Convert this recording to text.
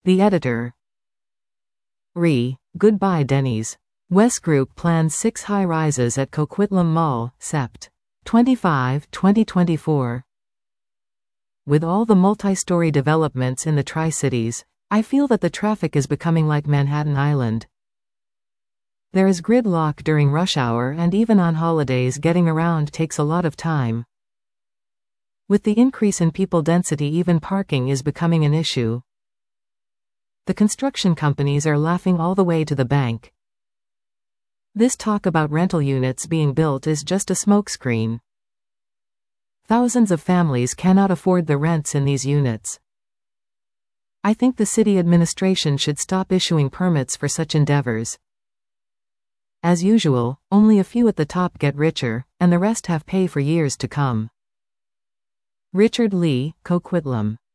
The editor. Goodbye Denny's. Wes Group plans 6 high-rises at Coquitlam Mall, Sept. 25, 2024. With all the multi-story developments in the Tri-Cities, I feel that the traffic is becoming like Manhattan Island. There is gridlock during rush hour, and even on holidays getting around takes a lot of time. With the increase in people density, even parking is becoming an issue. The construction companies are laughing all the way to the bank. This talk about rental units being built is just a smokescreen. Thousands of families cannot afford the rents in these units. I think the city administration should stop issuing permits for such endeavors. As usual, only a few at the top get richer, and the rest have pay for years to come. Richard Lee, Coquitlam.